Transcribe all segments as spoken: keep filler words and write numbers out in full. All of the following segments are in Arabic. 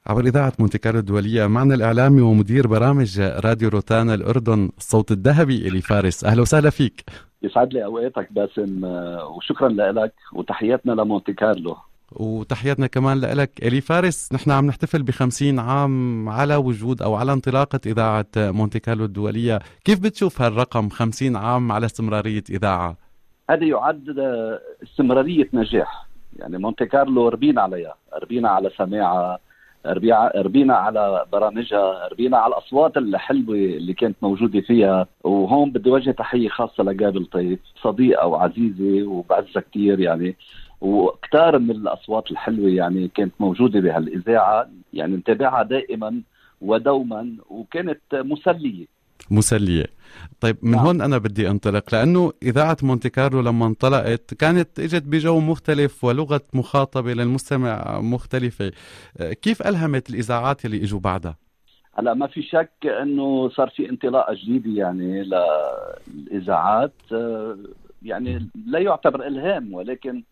عبر إذاعة مونتي كارلو الدولية معنا الإعلامي ومدير برامج راديو روتانا الأردن الصوت الذهبي إلي فارس. أهلا وسهلا فيك. يسعد لي أوقاتك باسم، وشكرا لك وتحياتنا لمونتي كارلو. وتحياتنا كمان لك إلي فارس. نحن عم نحتفل بخمسين عام على وجود أو على انطلاقة إذاعة مونتي كارلو الدولية. كيف بتشوف هالرقم خمسين عام على استمرارية إذاعة؟ هذا يعد استمرارية نجاح. يعني مونتي كارلو ربينا عليها، ربينا على سماعها، ربينا على برامجها، ربينا على الأصوات الحلوة اللي كانت موجودة فيها. وهون بدي وجه تحية خاصة لجابل طيف، صديقة وعزيزة وبعزها كتير يعني، وكتار من الأصوات الحلوة يعني كانت موجودة بهالإذاعة، يعني نتابعها دائما ودوما، وكانت مسلية مسلية. طيب من نعم. هون أنا بدي أنطلق، لأنه إذاعة مونتي كارلو لما انطلقت كانت إجت بجو مختلف ولغة مخاطبة للمستمع مختلفة. كيف ألهمت الإذاعات اللي إجوا بعدها؟ هلا ما في شك أنه صار في انطلاقة جديدة يعني للإذاعات، يعني لا يعتبر إلهام، ولكن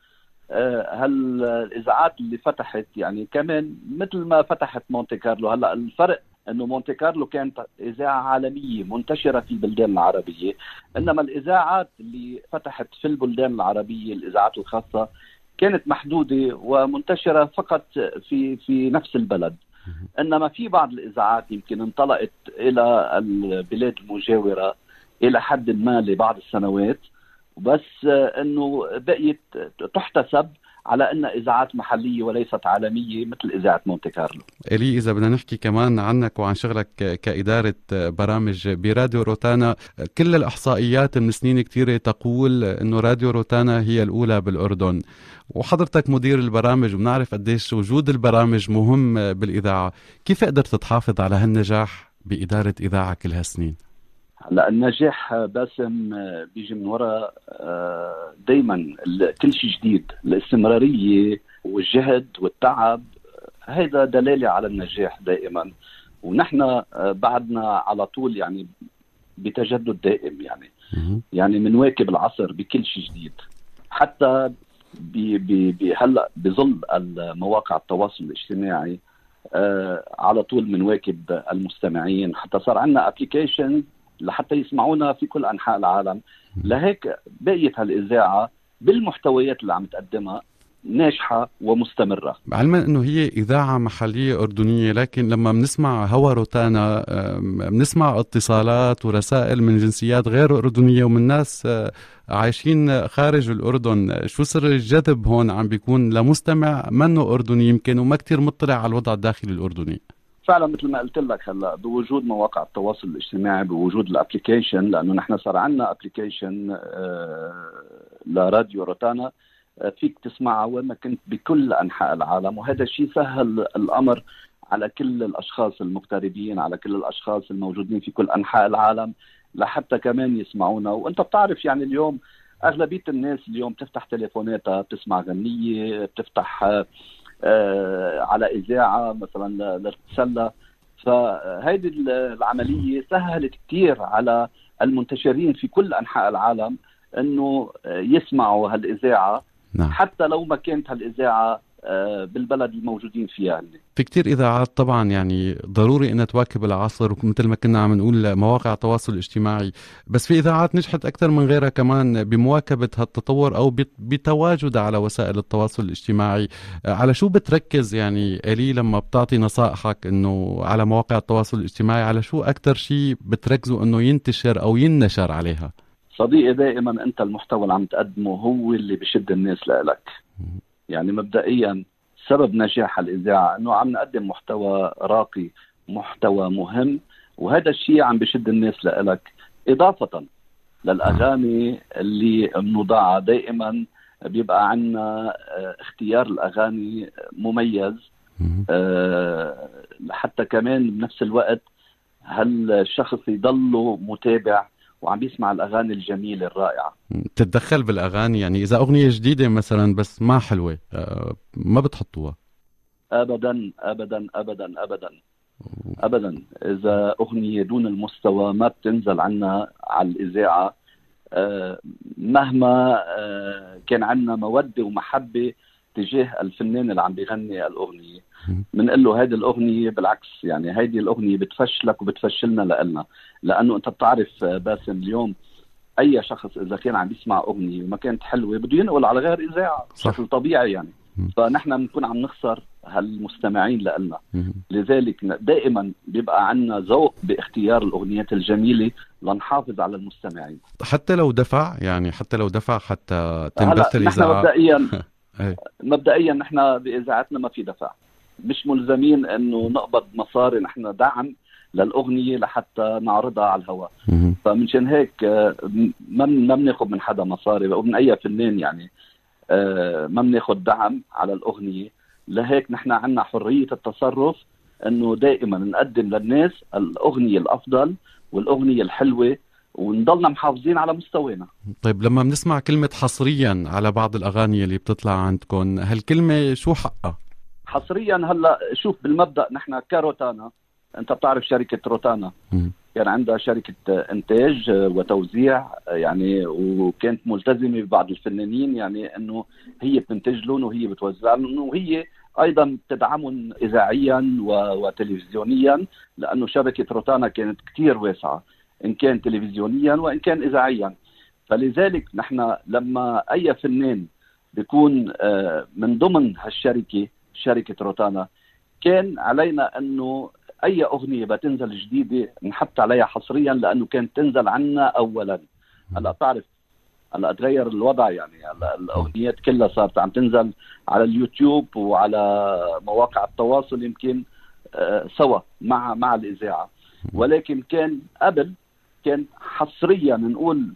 هل الإذاعات اللي فتحت يعني كمان مثل ما فتحت مونتي كارلو. هلا الفرق انه مونتي كارلو كانت اذاعه عالميه منتشره في البلدان العربيه، انما الاذاعات اللي فتحت في البلدان العربيه الاذاعات الخاصه كانت محدوده ومنتشره فقط في في نفس البلد. انما في بعض الاذاعات يمكن انطلقت الى البلاد المجاوره الى حد ما لبعض السنوات، بس انه بقيت تحتسب على أن إذاعات محلية وليست عالمية مثل إذاعة مونتي كارلو. إلي إذا بدنا نحكي كمان عنك وعن شغلك كإدارة برامج براديو روتانا، كل الإحصائيات من سنين كتيرة تقول أنه راديو روتانا هي الأولى بالأردن، وحضرتك مدير البرامج وبنعرف قديش وجود البرامج مهم بالإذاعة. كيف قدرت تحافظ على هالنجاح بإدارة إذاعة كل هالسنين؟ هلا النجاح باسم بيجي من وراء دايما كل شيء جديد، الاستمرارية والجهد والتعب، هيدا دلالة على النجاح دائما. ونحن بعدنا على طول يعني بتجدد دائم، يعني يعني منواكب العصر بكل شيء جديد. حتى هلا بظل المواقع التواصل الاجتماعي على طول منواكب المستمعين، حتى صار عندنا ابليكيشن لحتى يسمعونا في كل أنحاء العالم. لهيك بقيت هالإذاعة بالمحتويات اللي عم تقدمها ناجحة ومستمرة، علما أنه هي إذاعة محلية أردنية، لكن لما بنسمع هوا روتانا بنسمع اتصالات ورسائل من جنسيات غير أردنية ومن ناس عايشين خارج الأردن. شو سر الجذب هون عم بيكون لمستمع منه أردني يمكن وما كتير مطلع على الوضع الداخلي الأردني؟ فعلا مثل ما قلت لك، هلا بوجود مواقع التواصل الاجتماعي، بوجود الابليكيشن، لانه نحن صار عندنا ابليكيشن آه لراديو روتانا آه فيك تسمعها وين ما كنت بكل انحاء العالم، وهذا الشيء سهل الامر على كل الاشخاص المغتربين، على كل الاشخاص الموجودين في كل انحاء العالم لحتى كمان يسمعونا. وانت بتعرف يعني اليوم اغلبيه الناس اليوم بتفتح تليفوناتها بتسمع غنيه، بتفتح آه آه على إذاعة مثلا للسلة. فهذه العملية سهلت كتير على المنتشرين في كل أنحاء العالم أنه يسمعوا هالإذاعة. نعم. حتى لو ما كانت هالإذاعة بالبلد الموجودين فيها. في كتير إذاعات طبعا يعني ضروري أنها تواكب العصر، ومثل ما كنا عم نقول مواقع التواصل الاجتماعي، بس في إذاعات نجحت أكثر من غيرها كمان بمواكبة هالتطور أو بتواجد على وسائل التواصل الاجتماعي. على شو بتركز يعني إلي لما بتعطي نصائحك أنه على مواقع التواصل الاجتماعي؟ على شو أكثر شيء بتركزوا أنه ينتشر أو ينشر عليها؟ صديقي دائما أنت المحتوى اللي عم تقدمه هو اللي بشد الناس لك. يعني مبدئيا سبب نجاح الإذاعة أنه عم نقدم محتوى راقي، محتوى مهم، وهذا الشيء عم بشد الناس لك، إضافة للأغاني اللي بنوضعها. دائما بيبقى عنا اختيار الأغاني مميز، حتى كمان بنفس الوقت هل الشخص يضله متابع وعم بيسمع الأغاني الجميلة الرائعة. تتدخل بالأغاني؟ يعني إذا أغنية جديدة مثلا بس ما حلوة ما بتحطوها؟ أبدا أبدا أبدا أبدا أبدا. إذا أغنية دون المستوى ما بتنزل عنا على الإذاعة، مهما كان عنا مودة ومحبة تجاه الفنان اللي عم بيغني الأغنية. بنقول له هيدي الأغنية بالعكس، يعني هيدي الأغنية بتفشلك وبتفشلنا لنا، لأنه أنت بتعرف باسم اليوم أي شخص إذا كان عم بيسمع أغنية وما كانت حلوة بده ينقل على غير إذاعة بشكل طبيعي يعني. فنحن بنكون عم نخسر هالمستمعين لنا. لذلك دائما بيبقى عنا ذوق باختيار الأغنيات الجميلة لنحافظ على المستمعين، حتى لو دفع، يعني حتى لو دفع حتى تنبث الإذاعة. نحن مبدئيا مبدئيا نحن بإذاعتنا ما في دفع، مش ملزمين انه نقبض مصاري نحن دعم للأغنية لحتى نعرضها على الهواء. فمنشان هيك ما ما بناخذ من حدا مصاري ومن اي فنان، يعني ما بناخذ دعم على الأغنية. لهيك نحن عنا حرية التصرف انه دائما نقدم للناس الأغنية الأفضل والأغنية الحلوة ونضلنا محافظين على مستوانا. طيب لما بنسمع كلمة حصريا على بعض الأغاني اللي بتطلع عندكم، هالكلمة شو حقها؟ حصريا هلا شوف، بالمبدأ نحن كروتانا، انت بتعرف شركة روتانا كان يعني عندها شركة انتاج وتوزيع يعني، وكانت ملتزمة ببعض الفنانين يعني انه هي بتنتج لهم وهي بتوزع لهم وهي ايضا تدعمهم اذاعيا وتلفزيونيا، لانه شبكة روتانا كانت كتير واسعة ان كان تلفزيونيا وان كان اذاعيا. فلذلك نحن لما اي فنان بيكون من ضمن هالشركة شركة روتانا، كان علينا انه اي اغنية بتنزل جديدة نحط عليها حصريا، لانه كانت تنزل عنا اولا. هلا بتعرف هلا تغير الوضع يعني، هلا الاغنيات كلها صارت عم تنزل على اليوتيوب وعلى مواقع التواصل يمكن آه سوا مع مع الاذاعة. ولكن كان قبل كان حصريا نقول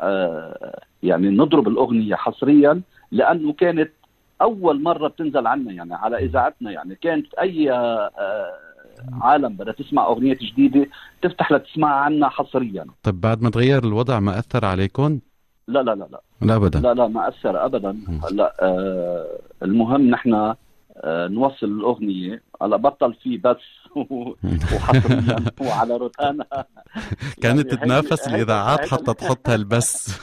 آه يعني نضرب الاغنية حصريا، لانه كانت اول مرة بتنزل عنا يعني على اذاعتنا. يعني كانت اي آه عالم بدها تسمع اغنية جديدة تفتح لتسمعها عنا حصريا. طيب بعد ما تغير الوضع ما اثر عليكم؟ لا لا لا لا لا ابدا، لا لا ما اثر ابدا. هلا آه المهم نحن آه نوصل الاغنية. هلا بطل فيه بس وحصريا وعلى روتانا كانت يعني تتنافس الاذاعات حتى تحطها البس.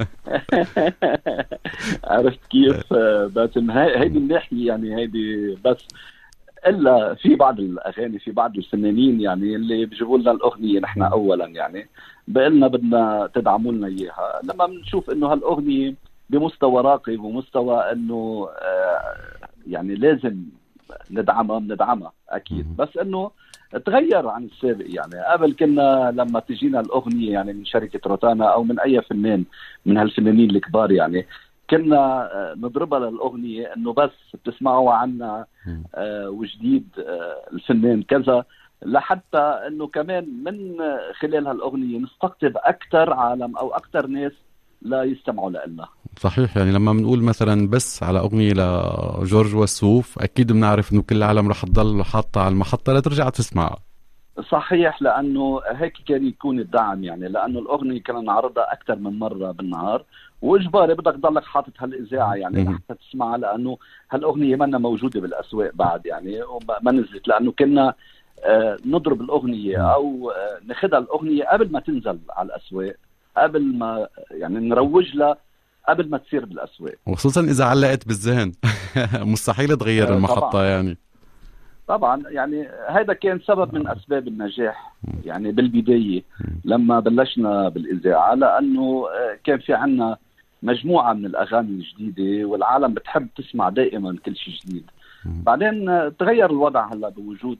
عرفت كيف باسم؟ هيدي الناحية يعني، هيدي بس. الا في بعض الاغاني في بعض الفنانين يعني اللي بيجيبوا لنا الاغنيه نحن اولا، يعني بقلنا بدنا تدعموا لنا اياها. لما بنشوف انه هالاغنيه بمستوى راقي ومستوى انه آه يعني لازم ندعمها بندعمها اكيد. بس انه تغير عن السابق. يعني قبل كنا لما تجينا الاغنيه يعني من شركه روتانا او من اي فنان من هالفنانين الكبار، يعني كنا نضربها للأغنية إنه بس بتسمعوا عنا آه وجديد آه الفنان كذا، لحتى إنه كمان من خلال هالأغنية نستقطب أكتر عالم أو أكتر ناس لا يستمعوا لنا. صحيح، يعني لما بنقول مثلا بس على أغنية لجورج وسوف أكيد بنعرف إنه كل العالم رح تضل حاطة على المحطة لترجع تسمعها. صحيح، لأنه هيك كان يكون الدعم يعني، لأنه الأغنية كنا نعرضها أكثر من مرة بالنهار، وإجباري بدك تضلك حاطط هالإذاعة يعني لحتى تسمعها، لأنه هالأغنية منا موجودة بالأسواق بعد يعني وما نزلت، لأنه كنا آه نضرب الأغنية أو آه ناخدها الأغنية قبل ما تنزل على الأسواق، قبل ما يعني نروج لها قبل ما تصير بالأسواق، وخصوصا إذا علقت بالذهن. مستحيل تغير آه المحطة طبعاً. يعني. طبعا يعني هذا كان سبب من أسباب النجاح يعني بالبداية لما بلشنا بالإذاعة، لأنه كان في عنا مجموعة من الأغاني الجديدة والعالم بتحب تسمع دائما كل شيء جديد. بعدين تغير الوضع هلا بوجود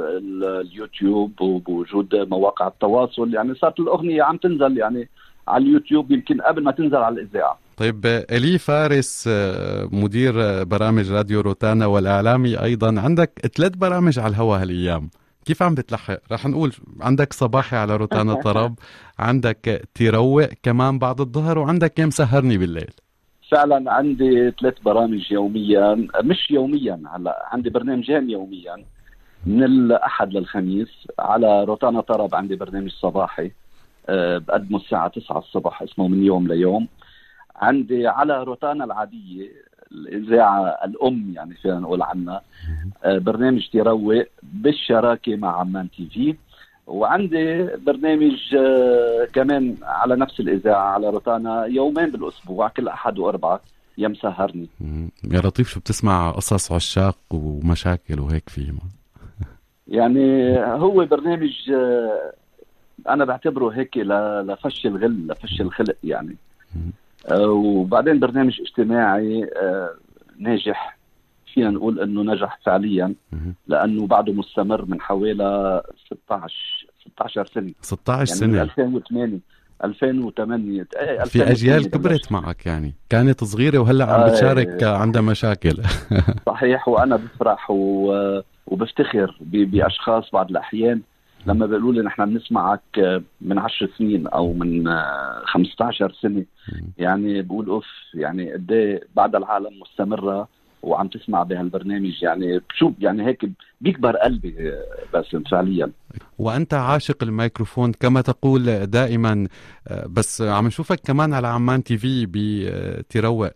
اليوتيوب وبوجود مواقع التواصل، يعني صارت الأغنية عم تنزل يعني على اليوتيوب يمكن قبل ما تنزل على الإذاعة. طيب إلي فارس مدير برامج راديو روتانا والإعلامي أيضا، عندك ثلاث برامج على الهواء هالأيام، كيف عم بتلحق؟ رح نقول عندك صباحي على روتانا طرب، عندك تروق كمان بعد الظهر، وعندك يا مسهرني بالليل. فعلا عندي ثلاث برامج يوميا، مش يوميا، هلا عندي برنامجين يوميا من الأحد للخميس. على روتانا طرب عندي برنامج صباحي أه بقدمه الساعة تسعة الصبح اسمه من يوم ليوم. عندي على روتانا العادية الإذاعة الأم يعني فينا نقول عنها أه برنامج تروق بالشراكة مع عمان تي في. وعندي برنامج أه كمان على نفس الإذاعة على روتانا يومين بالأسبوع كل أحد وأربعة يا مسهرني. يا لطيف، شو بتسمع قصص عشاق ومشاكل وهيك فيه؟ يعني هو برنامج أنا بعتبره هيك لفش الغل، لفش الخلق يعني. وبعدين برنامج اجتماعي ناجح، فينا نقول انه نجح فعليا لانه بعده مستمر من حوالي ستة عشر سنه. ستة عشر يعني سنه، ألفين وثمانية ألفين وثمانية في اجيال كبرت معك، يعني كانت صغيره وهلا عم بتشارك آه عندها مشاكل. صحيح. وانا بفرح وبفتخر باشخاص بعض الاحيان لما بيقولوا لي نحن بنسمعك من عشر سنين او من خمسة عشر سنه، يعني بقول اوف، يعني قد ايه بعد العالم مستمره وعم تسمع بهالبرنامج. يعني شو يعني هيك بيكبر قلبي بس فعليا. وأنت عاشق الميكروفون كما تقول دائما، بس عم نشوفك كمان على عمان تي في بتروق.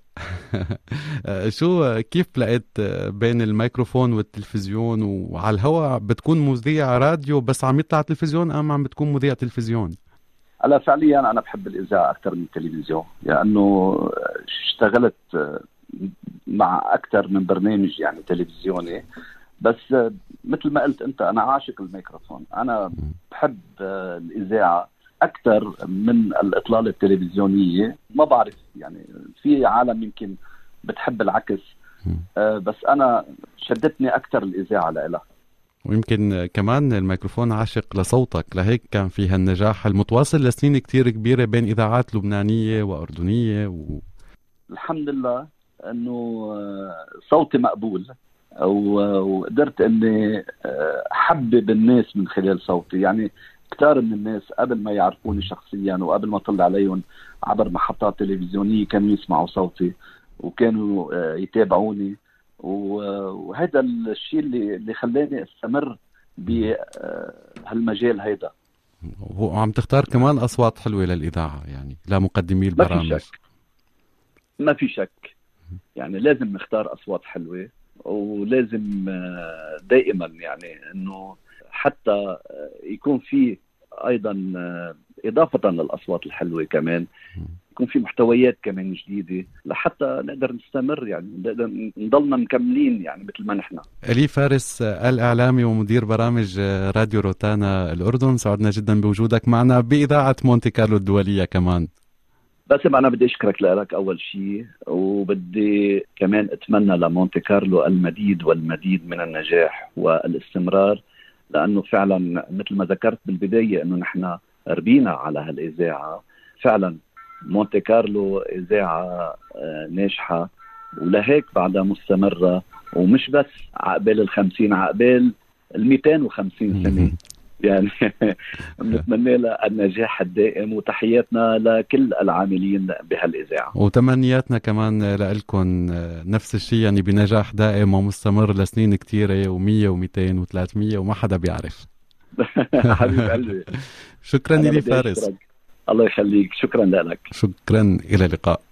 شو كيف لقيت بين الميكروفون والتلفزيون؟ وعلى الهواء بتكون مذيع راديو بس عم يطلع تلفزيون، أم عم بتكون مذيع تلفزيون؟ أنا فعليا أنا بحب الإذاعة أكثر من التلفزيون، لأنه يعني اشتغلت مع أكثر من برنامج يعني تلفزيوني. بس مثل ما قلت أنت، أنا عاشق الميكروفون. أنا بحب الإذاعة أكثر من الإطلالة التلفزيونية. ما بعرف، يعني في عالم يمكن بتحب العكس، بس أنا شدتني أكثر الإذاعة لإلها. ويمكن كمان الميكروفون عاشق لصوتك، لهيك كان فيها النجاح المتواصل لسنين كتير كبيرة بين إذاعات لبنانية وأردنية و... الحمد لله أنه صوتي مقبول، وقدرت أني أحبب الناس من خلال صوتي. يعني كتار من الناس قبل ما يعرفوني شخصيا وقبل ما طلع عليهم عبر محطات تلفزيونية كانوا يسمعوا صوتي وكانوا يتابعوني، وهذا الشيء اللي اللي خلاني استمر بهالمجال هيدا. وعم تختار كمان أصوات حلوة للإذاعة، يعني لا مقدمي البرامج. ما في شك، ما في شك. يعني لازم نختار أصوات حلوة، ولازم دائما يعني إنه حتى يكون في أيضا إضافة للأصوات الحلوة كمان يكون في محتويات كمان جديدة لحتى نقدر نستمر، يعني نقدر نضلنا مكملين يعني مثل ما نحن. إلي فارس الإعلامي ومدير برامج راديو روتانا الأردن، سعدنا جدا بوجودك معنا بإذاعة مونتي كارلو الدولية كمان. بس أنا بدي أشكرك لك أول شيء، وبدي كمان أتمنى لمونتي كارلو المديد والمديد من النجاح والاستمرار، لأنه فعلا مثل ما ذكرت بالبداية أنه نحن ربينا على هالإذاعة. فعلا مونتي كارلو إذاعة ناجحة، ولهيك بعدها مستمرة، ومش بس عقبال الخمسين، عقبال الميتين وخمسين سنة يعني. بنتمنى لها النجاح الدائم، وتحياتنا لكل العاملين بهالإذاعة، وتمنياتنا كمان لكم نفس الشيء، يعني بنجاح دائم ومستمر لسنين كتيرة، ومية ومئتين وثلاثمية وما حدا بيعرف. حبيب قلبي. شكرا لي فارس. الله يخليك، شكرا لك. شكرا، إلى اللقاء.